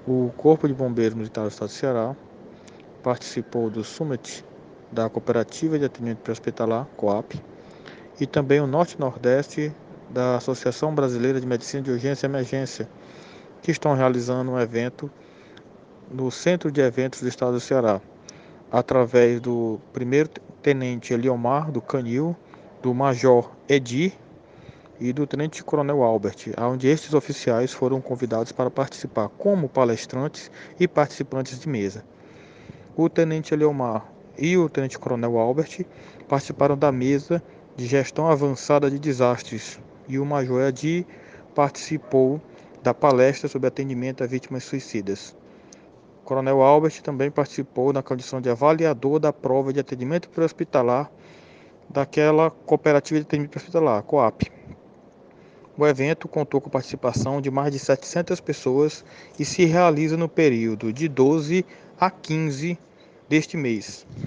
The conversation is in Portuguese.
O Corpo de Bombeiros Militar do Estado do Ceará participou do Summit da Cooperativa de Atendimento Pré-Hospitalar, COAP, e também o Norte e Nordeste da Associação Brasileira de Medicina de Urgência e Emergência, que estão realizando um evento no Centro de Eventos do Estado do Ceará, através do primeiro tenente Eliomar, do Canil, do Major Edir e do Tenente Coronel Albert, onde estes oficiais foram convidados para participar como palestrantes e participantes de mesa. O Tenente Eliomar e o Tenente Coronel Albert participaram da mesa de gestão avançada de desastres e o Major Edir participou da palestra sobre atendimento a vítimas suicidas. O Coronel Albert também participou na condição de avaliador da prova de atendimento pré-hospitalar daquela cooperativa de atendimento pré-hospitalar, COAP. O evento contou com a participação de mais de 700 pessoas e se realiza no período de 12 a 15 deste mês.